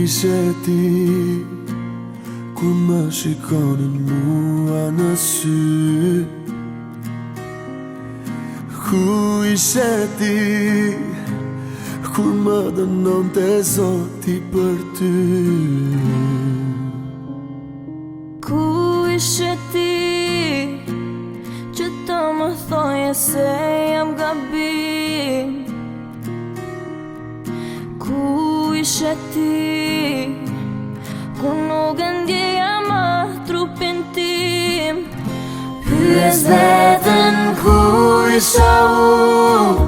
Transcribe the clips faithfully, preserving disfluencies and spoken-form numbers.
ishe ti kur më shikonin mua në sy? Ku ishe ti kur më dënonte Zoti për ty? Ku ishe ti që të më thoje se jam gabim? Ku ishe ti kur nuk e ndjeja më trupin tim? Pyes veten ku isha unë,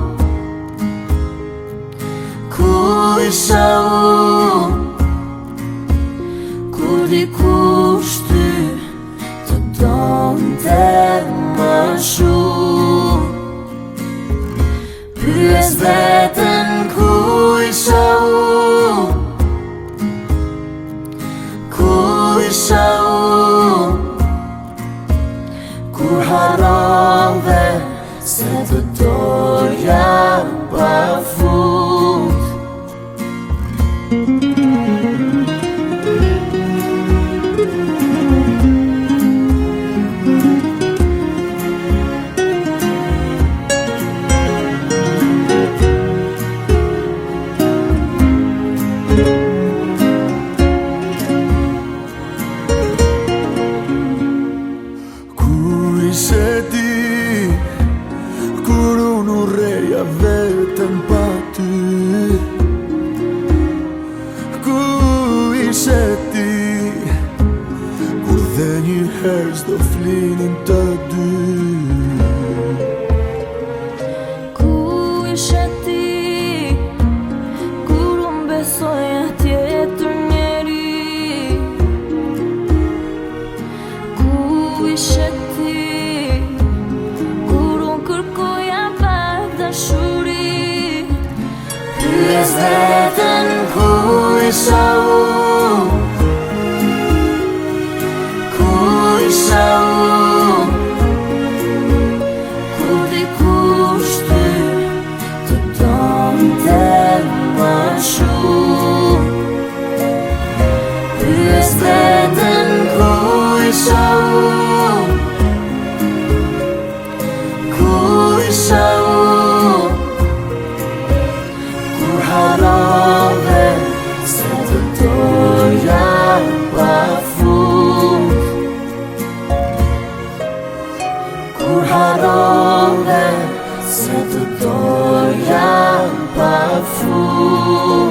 ku isha unë, kur dikush ty të donte më shumë. Pyes veten ku isha unë, ku isha unë, kur harrove se të doja pafund. Ishe ti kur unë urreja vetëm pa ty? Ku ishe ti kur dhe një herë s'do flinin të dy? Ku ishe ti kur unë besoja tjetër njeri? Ku ishe ti Pyes veten ku isha unë, ku isha unë, kur dikush ty të donte më shumë. Pyes veten ku isha unë, ku isha unë, harrove se të doja pafund. Kur harrove se të doja pafund.